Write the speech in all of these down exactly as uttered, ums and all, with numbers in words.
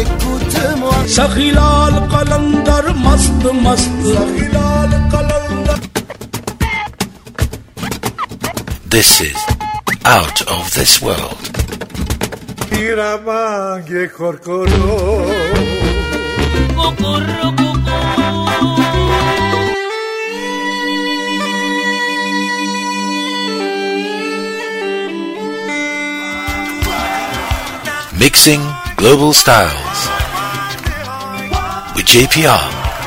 écoute-moi. Sakhilal qalandar mast mast. Sakhilal qalandar. This is Out of This World. Iramange korkoro. Kokoro Mixing Global Styles with J P R.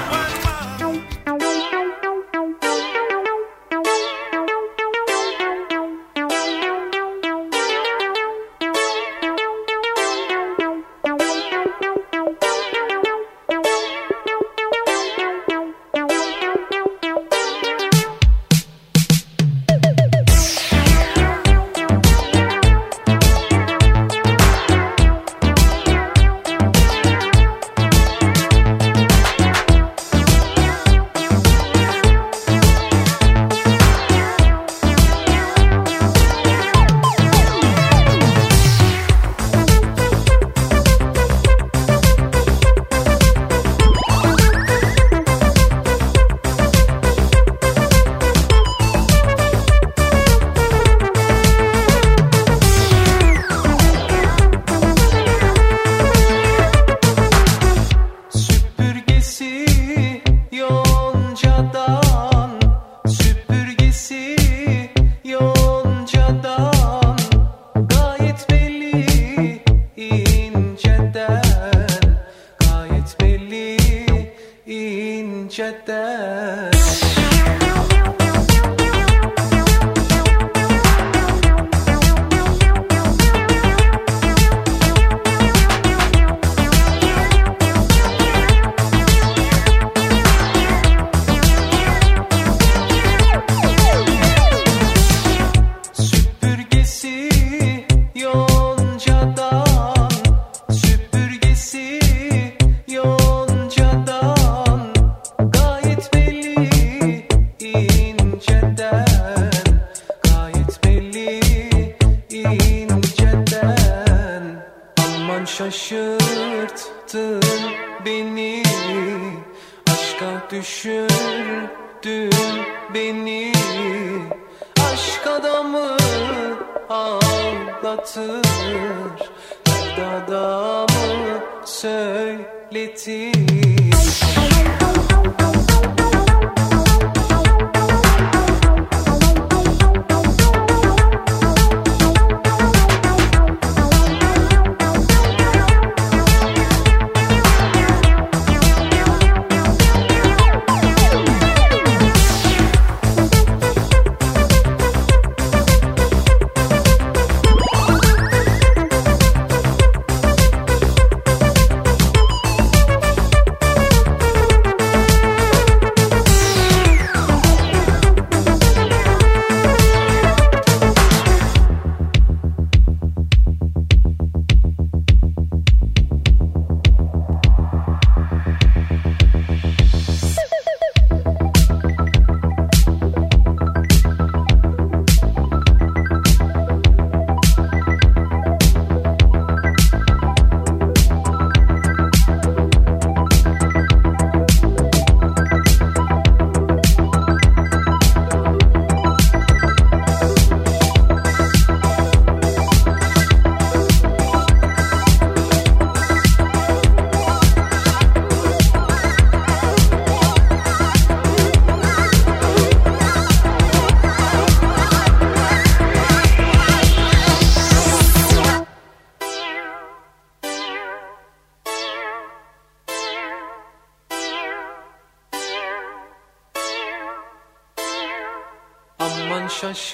Aman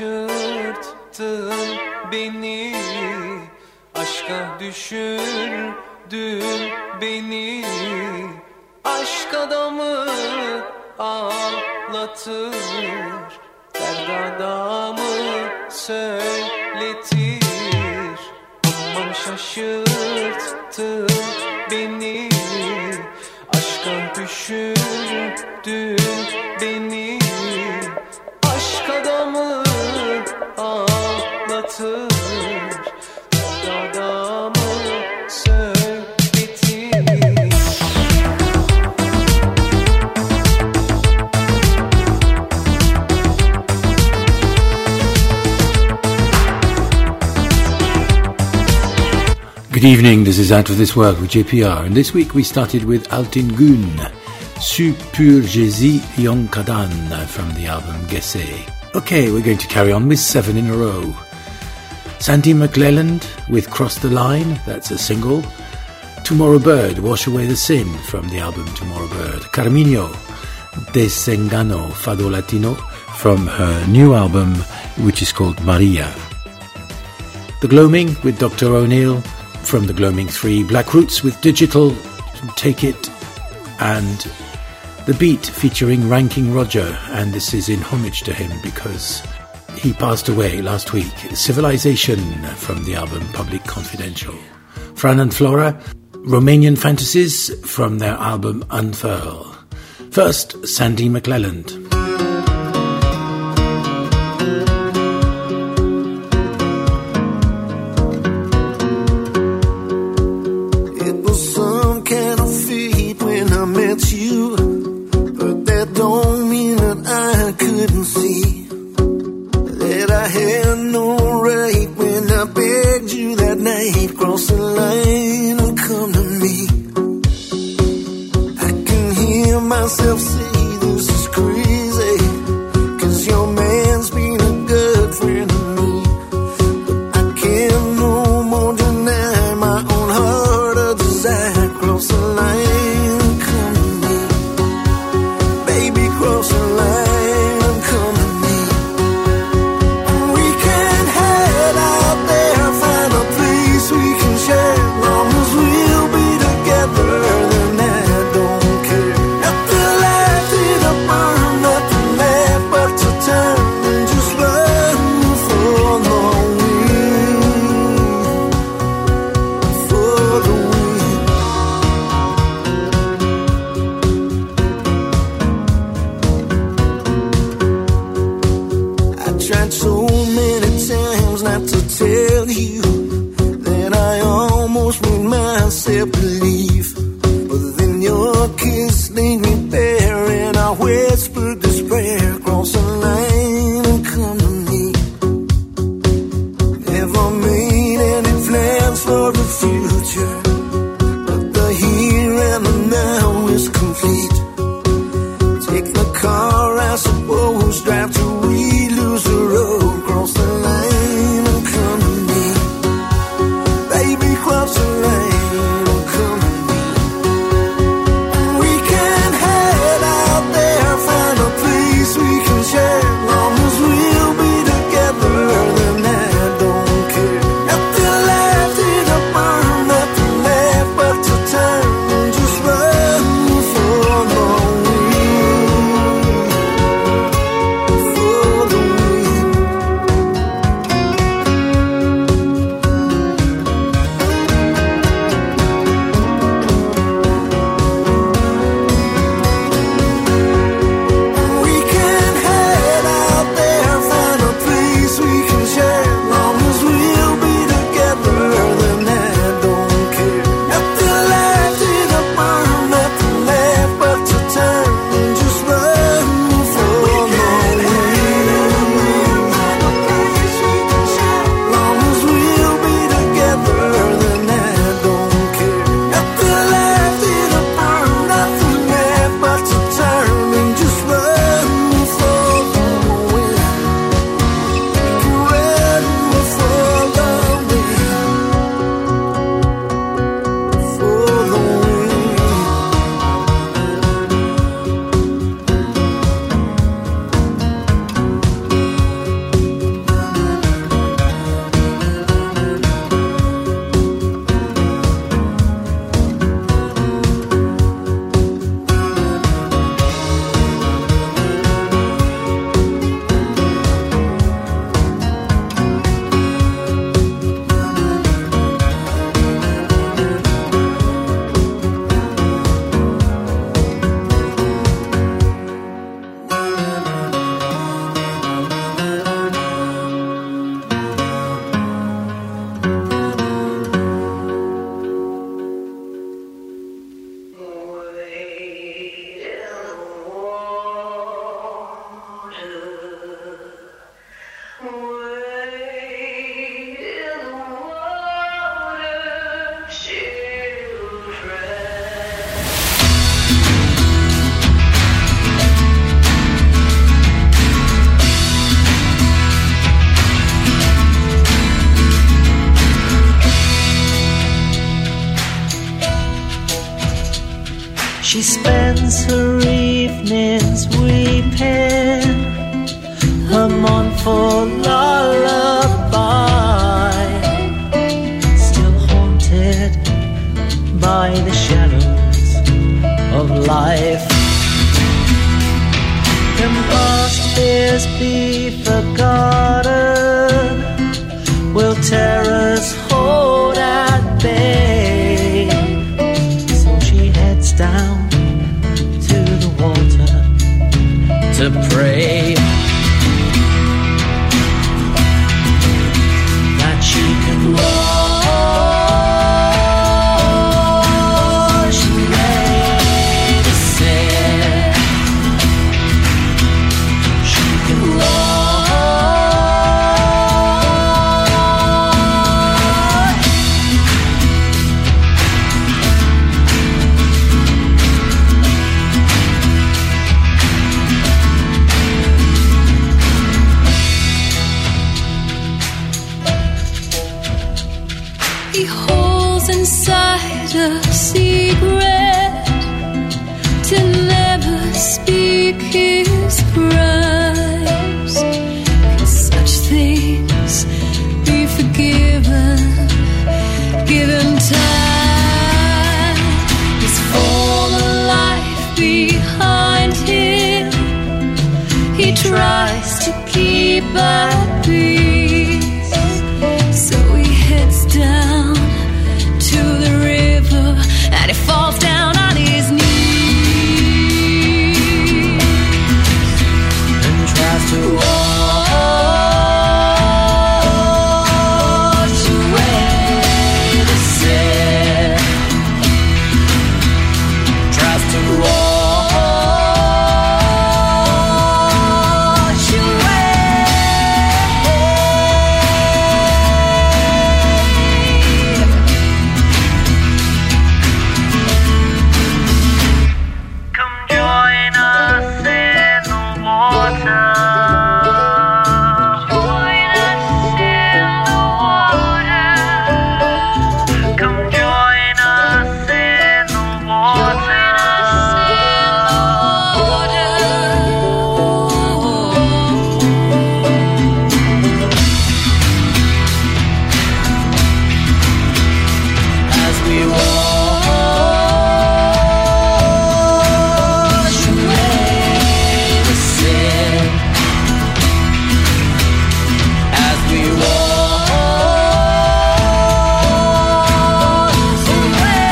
şaşırttın beni, aşka düşürdün beni. Aşk adamı ağlatır, dert adamı söyletir. Aman şaşırttın beni, aşka düşürdün beni. Aşk adamı ağlatır, dert adamı söyletir. Good evening, this is Out of This World with J P R, and this week we started with Altin Gun, Supurjezi Yonkadan from the album Gese. Okay, we're going to carry on with seven in a row. Sandy McClelland with Cross the Line, that's a single. Tomorrow Bird, Wash Away the Sin from the album Tomorrow Bird. Carminho, Desengano, Fado Latino from her new album, which is called Maria. The Gloaming with Doctor O'Neill from the Gloaming three. Black Roots with Digital, Take It, and The Beat featuring Ranking Roger, and this is in homage to him because he passed away last week. Civilization from the album Public Confidential. Fran and Flora, Romanian Fantasies from their album Unfurl. First, Sandy McClelland. spends her evenings weeping, her mournful lullaby, still haunted by the shadows of life. Can past fears be forgotten? Will terrors hold at bay? So she heads down to the water to pray that she can wash away the sin. She can wash. He holds inside a secret to never speak his crimes. Can such things be forgiven, given time? His former life behind him, he tries to keep at peace. So he heads down to the river and he falls down on his knees And tries to wash away the sin. Tries to wash away. Come join us in the water. Join us in the water. Come join us in the water. As we wash away the sin. As we wash away.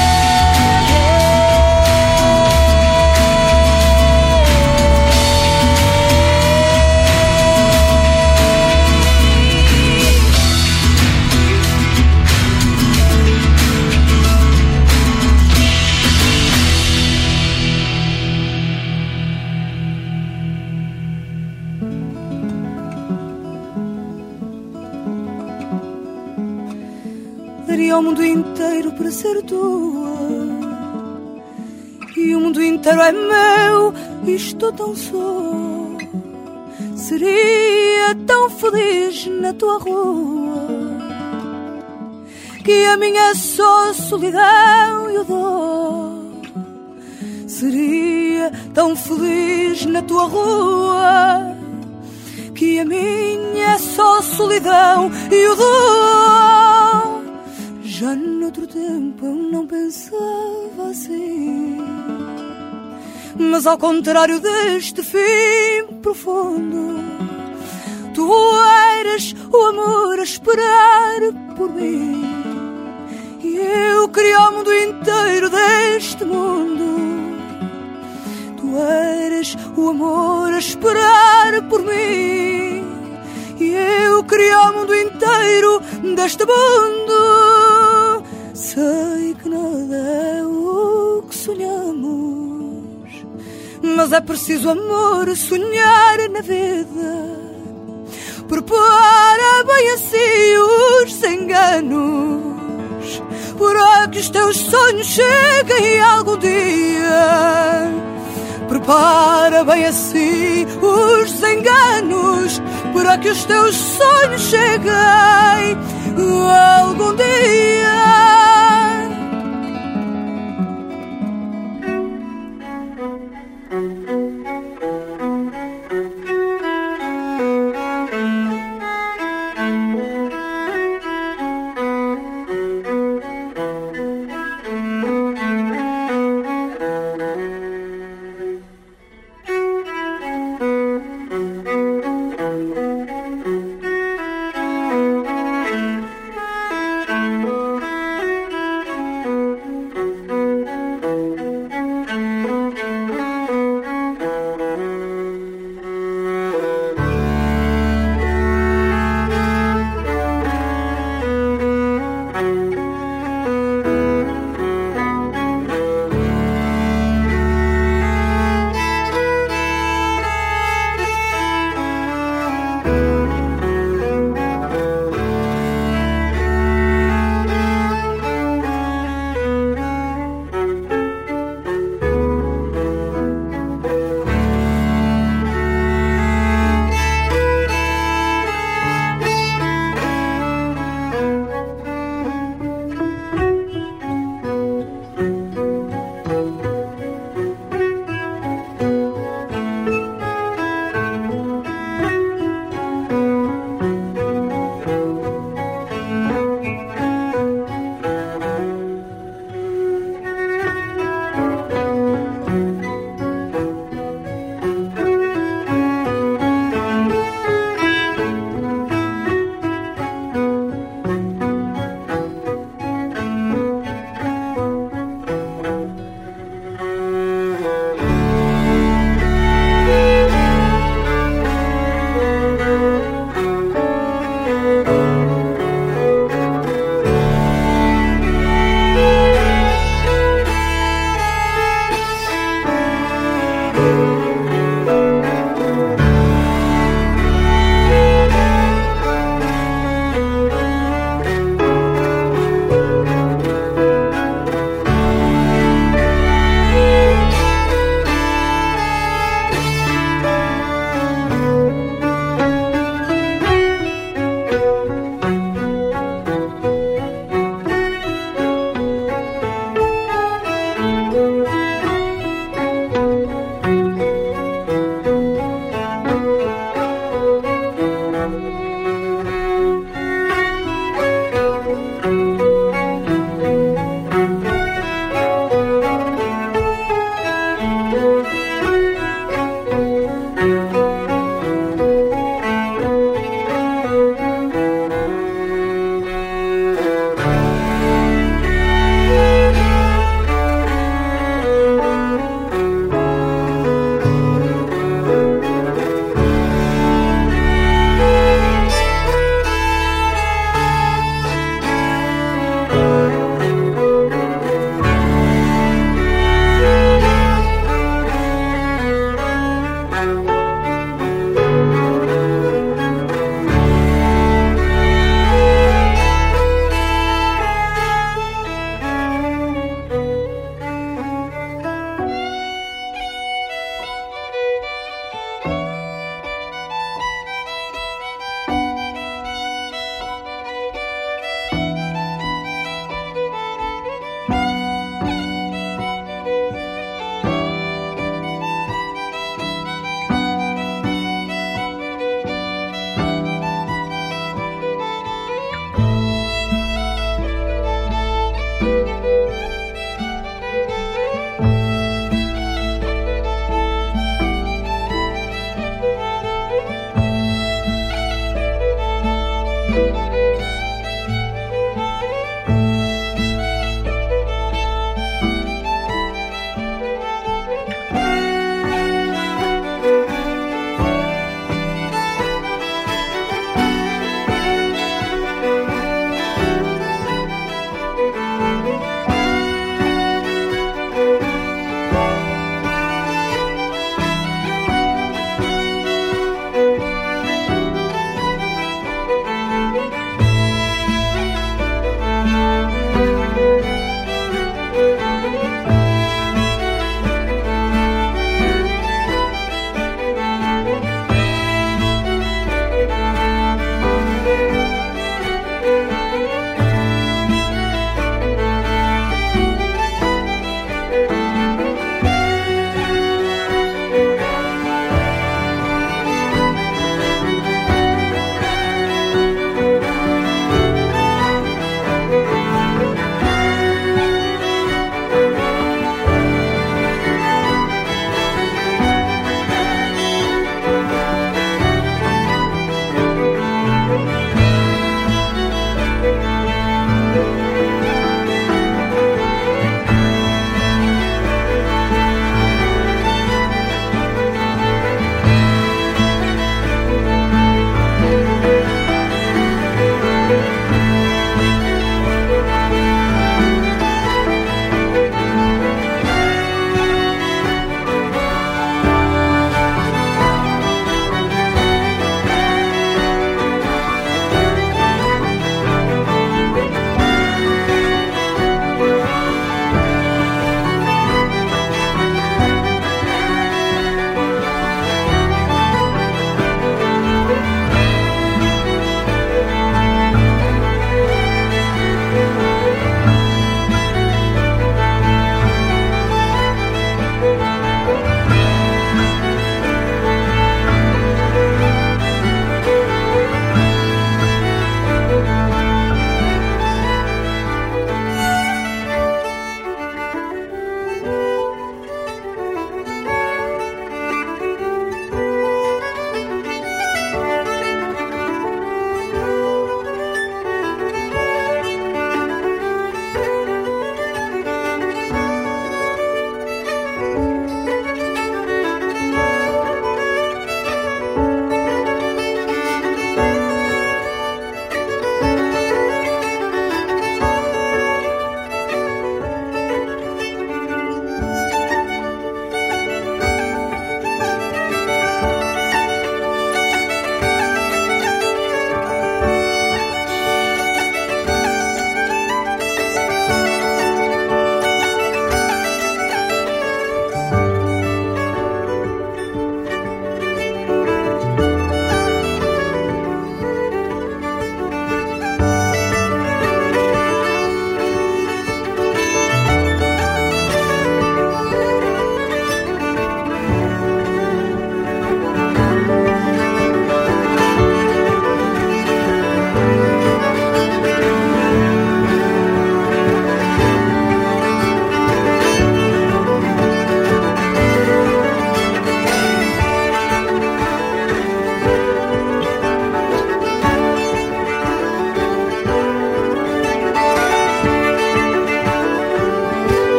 Daria o mundo inteiro para ser tua, e o mundo inteiro é meu, e estou tão só. Seria tão feliz na tua rua, que a minha é só solidão e o dó. Seria tão feliz na tua rua, que a minha é só solidão e o dó. Já noutro tempo eu não pensava assim, mas ao contrário deste fim profundo, tu eras o amor a esperar por mim. E eu queria o mundo inteiro deste mundo. Tu eras o amor a esperar por mim. E eu queria o mundo inteiro deste mundo. Sei que nada é o que sonhamos, mas é preciso amor, sonhar na vida. Prepara bem assim os enganos, para que os teus sonhos cheguem algum dia. Prepara bem assim os enganos, para que os teus sonhos cheguem algum dia.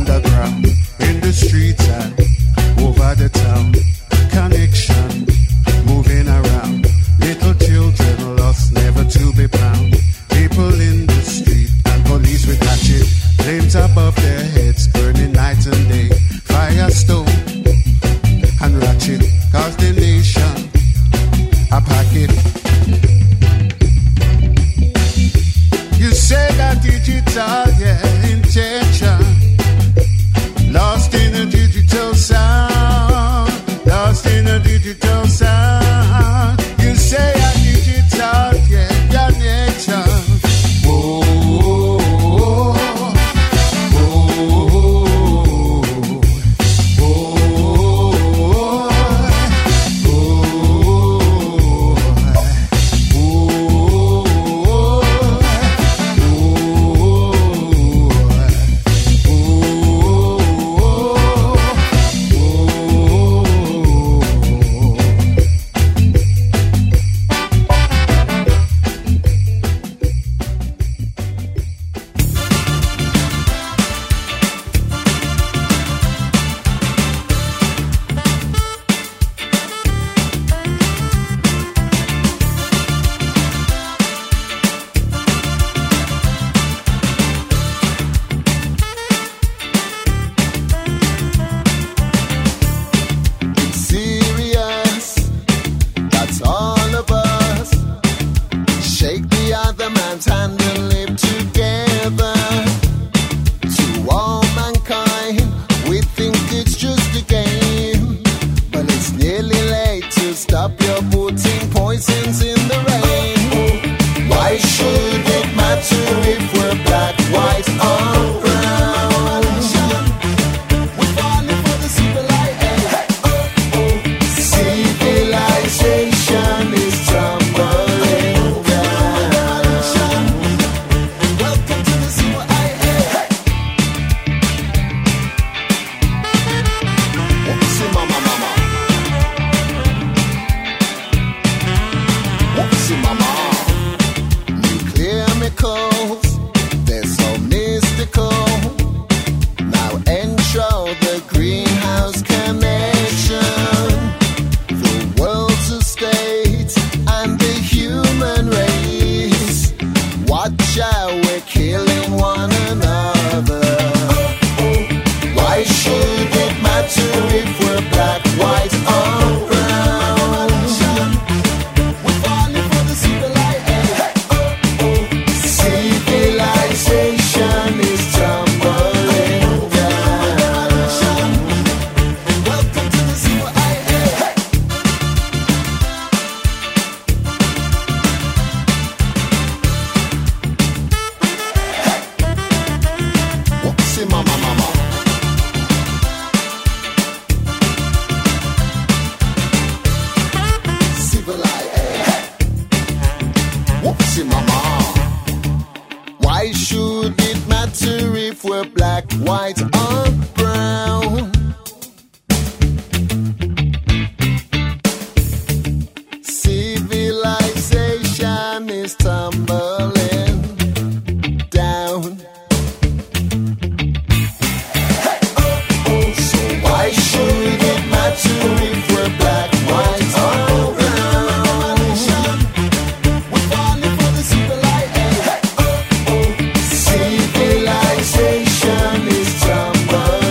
underground, in the streets and over the town. Connection, moving around. Little children lost, never to be found. People in the street and police with hatchet. Flames above their heads, burning night and day. Firestone and ratchet, cause the nation a packet. You say that digital, yeah, intention. Lost in a digital sound. Lost in a digital sound. You say a digital, yeah, your nature. Whoa, whoa, Civilization is tumbling.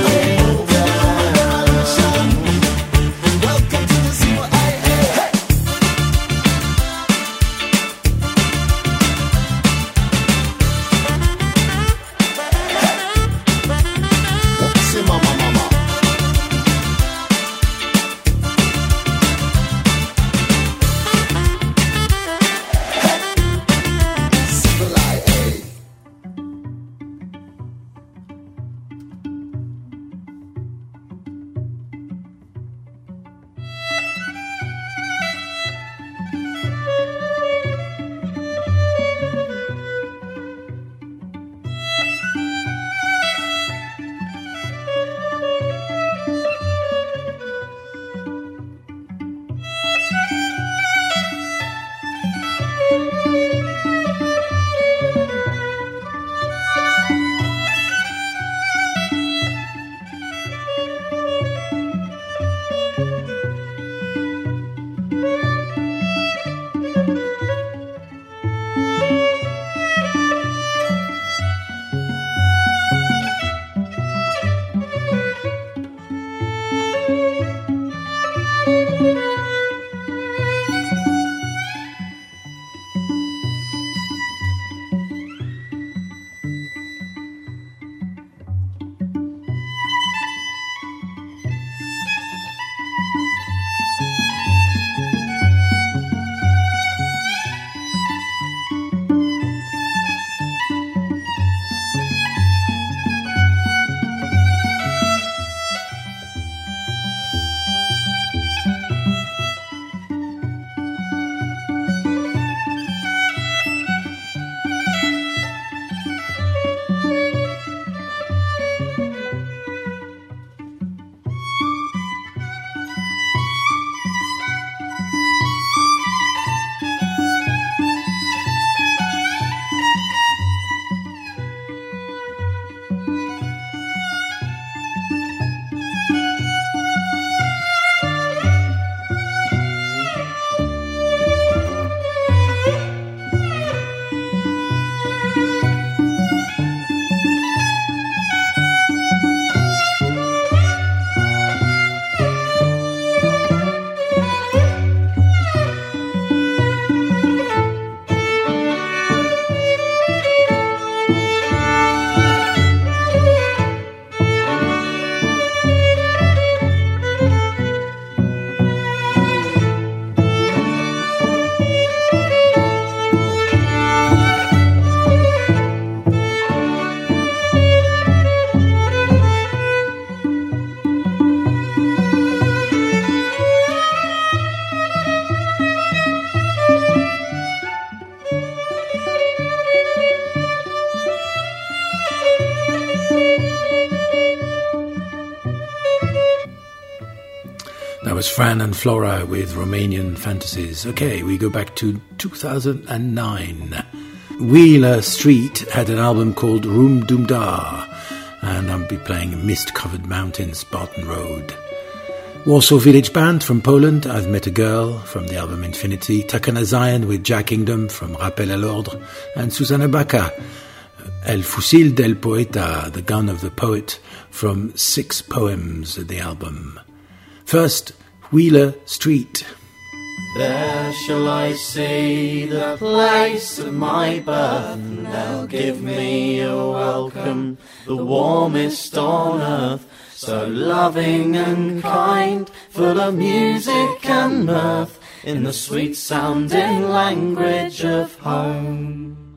was Fran and Flora with Romanian Fantasies. Okay, we go back to two thousand nine. Wheeler Street had an album called Room Doom Da, and I'll be playing Mist-Covered Mountains, Barton Road. Warsaw Village Band from Poland, I've Met a Girl from the album Infinity. Takana Zion with Jack Kingdom from Rappel à l'Ordre, and Susana Baca, El Fusil del Poeta, The Gun of the Poet, from Six Poems, the album. First, Wheeler Street. There shall I see the place of my birth, and they'll give me a welcome, the warmest on earth, so loving and kind, full of music and mirth, in the sweet sounding language of home.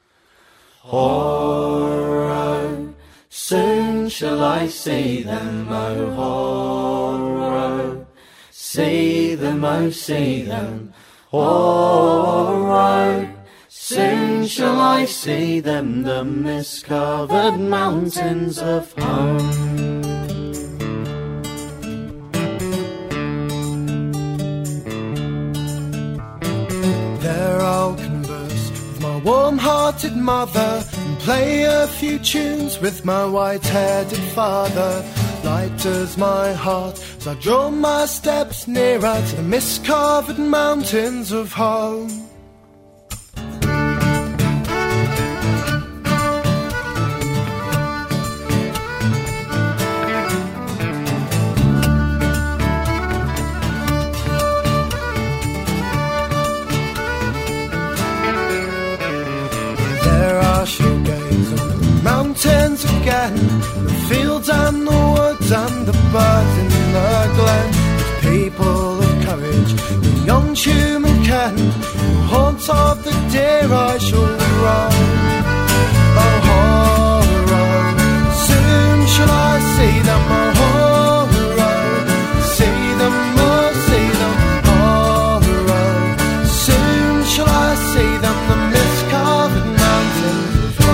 Horror, soon shall I see them, oh horror, see them, oh see them, horror, soon shall I see them, the mist-covered mountains of home. There I'll converse with my warm-hearted mother, and play a few tunes with my white-headed father. Light as my heart as I draw my steps nearer to the mist-covered mountains of home. Mountains again, the fields and the woods and the birds in the glen, with people of courage, beyond human ken, the haunts of the deer I shall roam. Oh horror, soon shall I see them, oh horror, see them, oh see them, horror, soon shall I see them, the mist-covered mountains.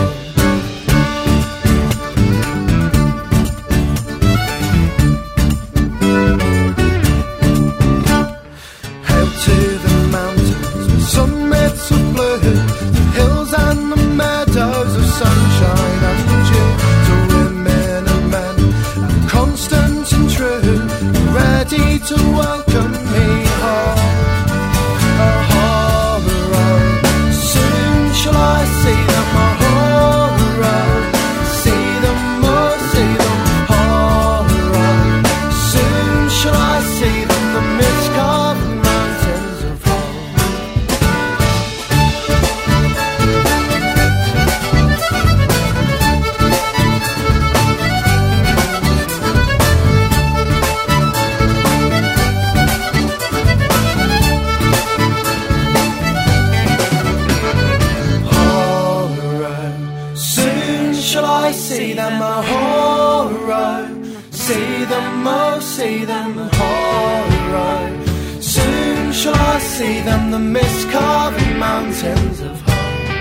Sunshine and dew, to women and men, and constant and true, ready to welcome me home. Oh horror, soon shall I see them, oh horror, see them, oh see them, horror, soon shall I see them, the mist-covered mountains of home. See them, oh horror, see them, oh see them, horror, soon shall I see them, the mist-covered mountains of home.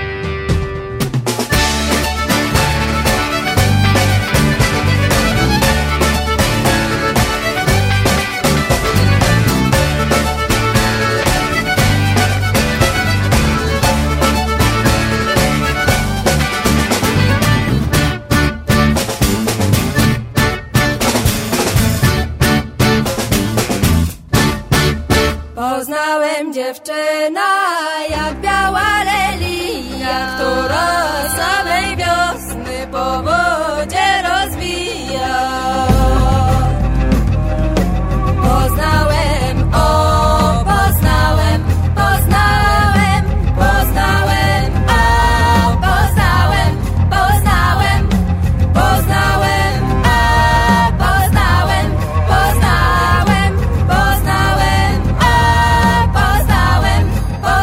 Poznałem dziewczynę jak biała lelia, która samej wiosny po wodzie rozwija. Poznałem, o poznałem, poznałem, poznałem, a poznałem, poznałem, poznałem, a poznałem, poznałem, poznałem, a poznałem, poznałem.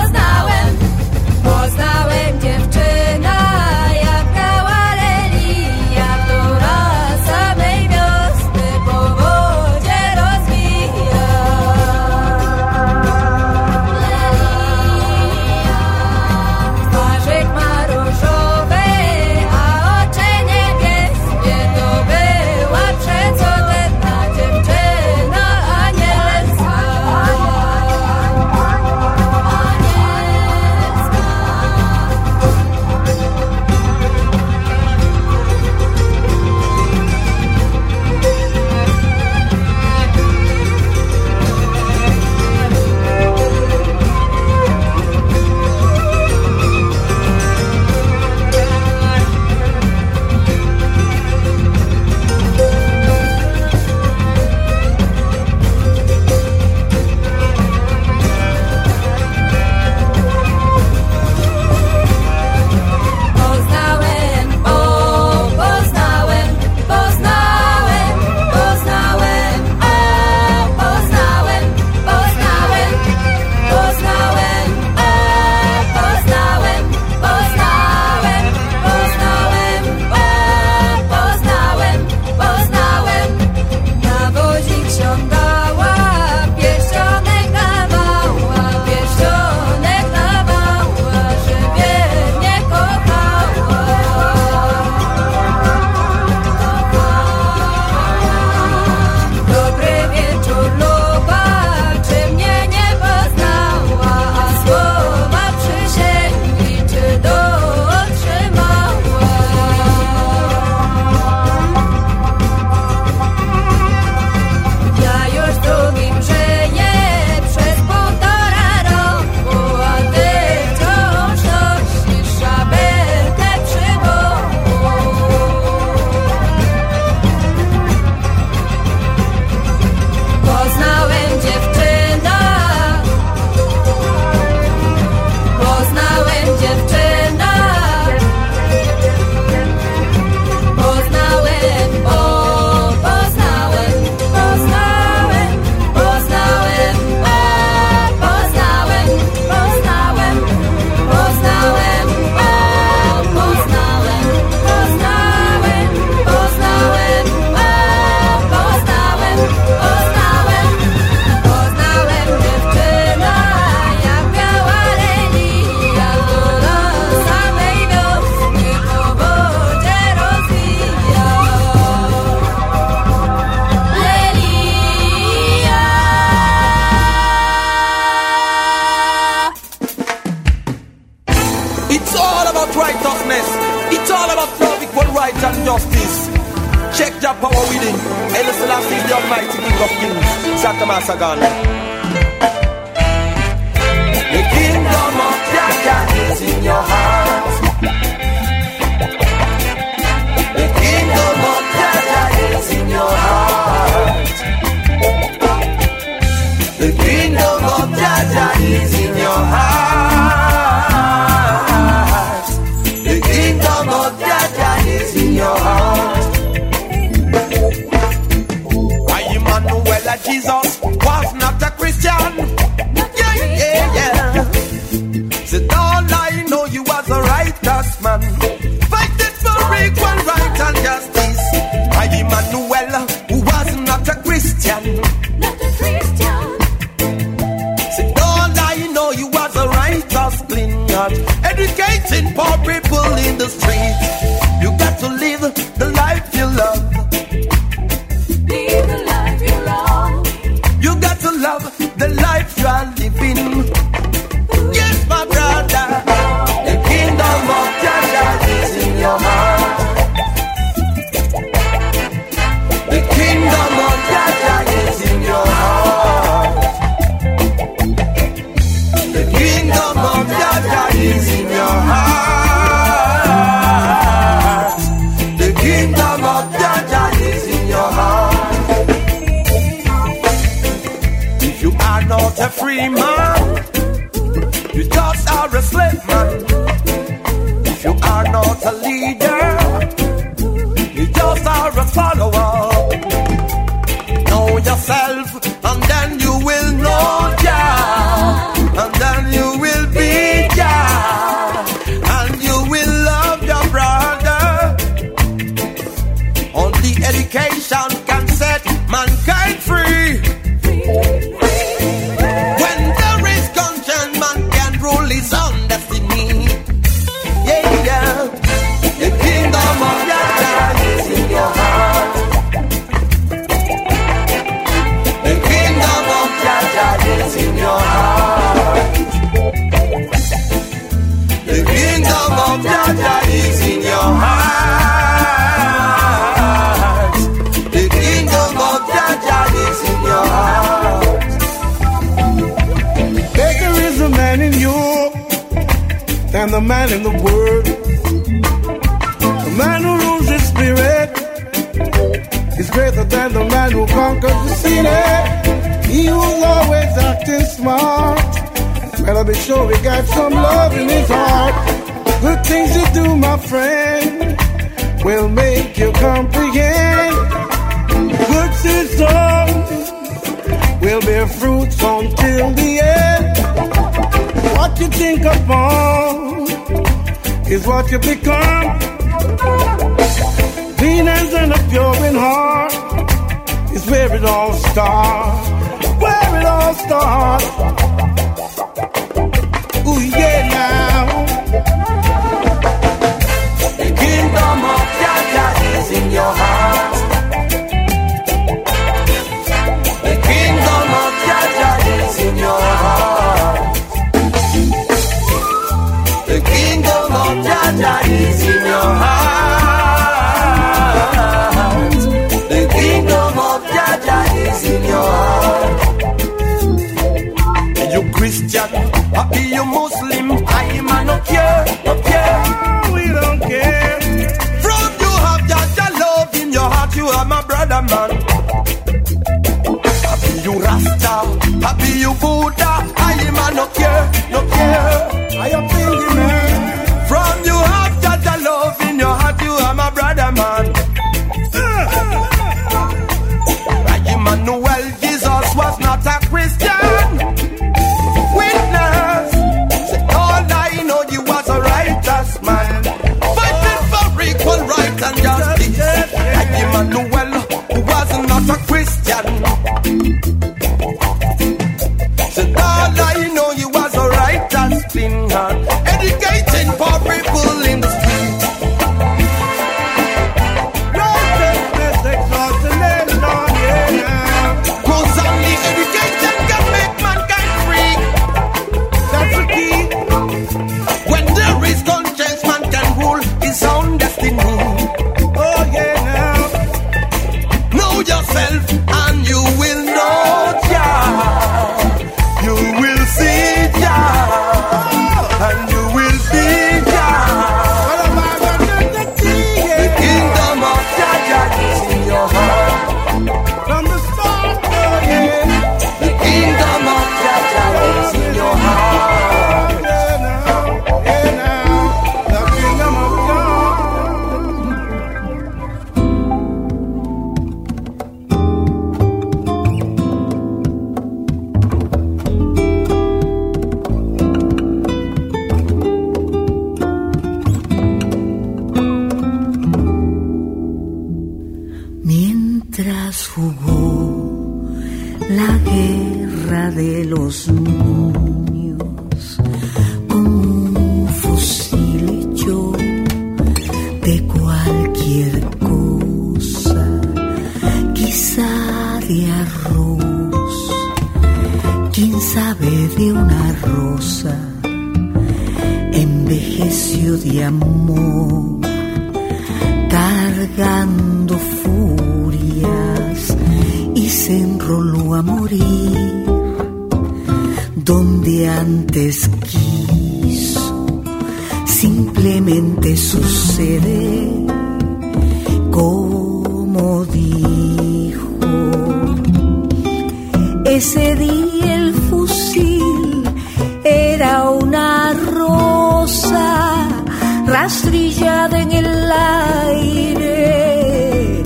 all about love, equal rights and justice. Check your power within. Haile Selassie, the Almighty King of Kings. Santa Masagan. The kingdom of Jaja is in your heart. The kingdom of Jaja is in your heart. The kingdom of Jaja is in your heart. The kingdom of Jaja is in your heart. Why Emmanuel Jesus was not a Christian? Yeah, yeah, yeah. Said all I know you was a righteous man, fighting for equal right and justice. Why Emmanuel who was not a Christian? Not a Christian. Said all I know you was a righteous clean heart, educating poor people in the street. You got to live the life you love. Live the life you love. You got to love the life you are living. Yes, my brother. The kingdom of Jaja is in your heart. The kingdom of Jaja is in your heart. The kingdom of Jaja is in your heart. The kingdom of Jaja is in your heart. If you are not a free man, you just are a slave man. If you are not a leader, you just are a follower. Know yourself, and then you will know Jah, and then you will be Jah, and you will love your brother. Only education can set mankind free. When there is conscience, man can rule his own destiny. Yeah, yeah. The kingdom of Jaja is in your heart. The kingdom of Jaja is in your heart. The kingdom of Jaja is in your heart. The kingdom of Jaja is in your heart. There is a man in you and the man in the world. The man who rules his spirit is greater than the man who conquers the city. He who's always acting smart better be sure he got some love in his heart. Good things you do, my friend, will make you comprehend. Good systems will bear fruits until the end. What you think upon is what you become. Clean hands and a pure in heart is where it all starts. Where it all starts. Ooh, yeah, now. The kingdom of Jaja is in your heart. The kingdom of Jaja is in your heart. The kingdom of Jaja is in your heart. The kingdom of Jaja is in your heart. You Christian, happy you Muslim, I'm a no care, no care. We don't care. From you have Jaja love in your heart, you are my brother man. Happy you Rasta, happy you Buddha, I'm a no care, no care. I am thinking, man. From you have Jaja love in your heart, you are my brother man. Emmanuel Jesus was not a Christian. Witness, say all I know you was a righteous man, fighting for equal right and justice. Like Emmanuel, who was not a Christian. Say all I know you was a righteous clean heart, educating poor people in the street. Righteousness exalts the nation, yeah. Cause only education can make mankind free. That's the key. When there is conscience, man can rule his own destiny. jugó la guerra de los niños con un fusil hecho de cualquier cosa, quizá de arroz, quién sabe de una rosa, envejeció de amor, cargando furias y se enroló a morir donde antes quiso simplemente sucede como dijo. Ese día el fusil era una rosa rastrillada en el aire,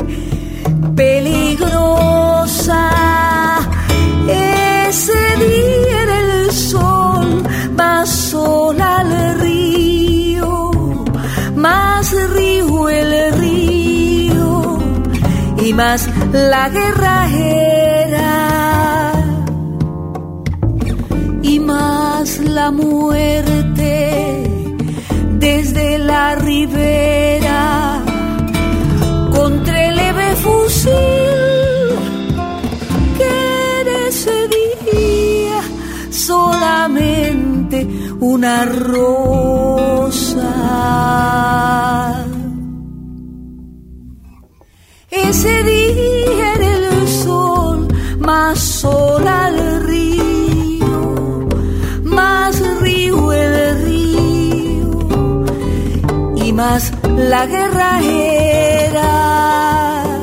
peligrosa. Ese día era el sol, más sol al río, más río el río, y más la guerra era, y más la muerte desde la ribera contra el leve fusil que en ese día solamente una rosa. Ese día era el sol, más sol al río, más río el río, y más la guerra era,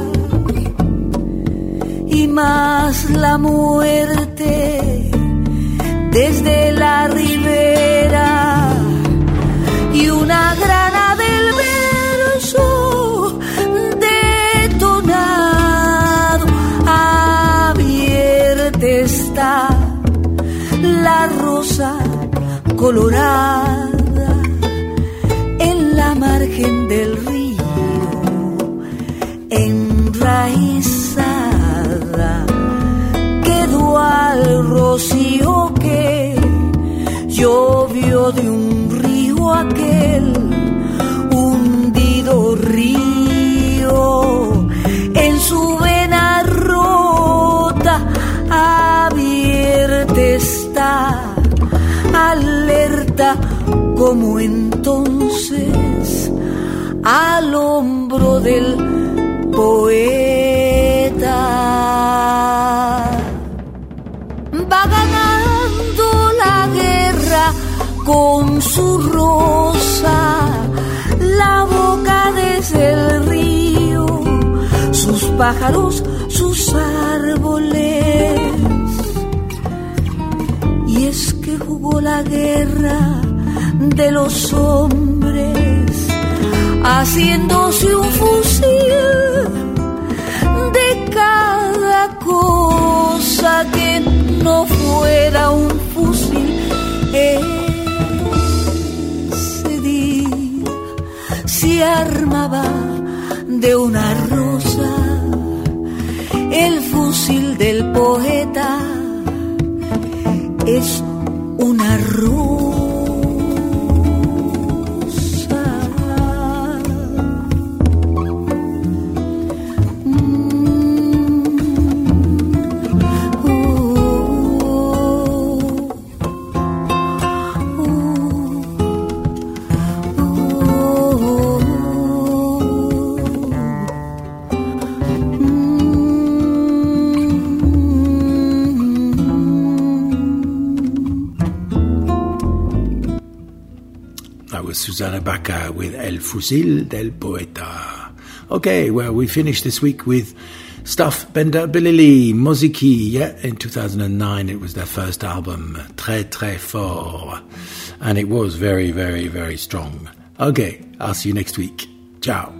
y más la muerte desde la ribera, y una grana del verso detonado. Abierta está la rosa colorada en la margen del río, enraizada quedó al rocío que llovió de un río aquel, hundido río en su vena rota. Abierta está, alerta como entonces al hombro del poeta. Va ganando la guerra con su rosa, la boca desde el río, sus pájaros, sus árboles. Y es que jugó la guerra de los hombres, haciéndose un fusil de cada cosa que no fuera un fusil. Ese día se armaba de una rosa el fusil del poeta, es una rosa. Susana Baca with El Fusil del Poeta. Okay, well, we finished this week with Stuff Bender Bilili, Moziki. Yeah, in two thousand nine it was their first album, Très Très Fort. And it was very, very, very strong. Okay, I'll see you next week. Ciao.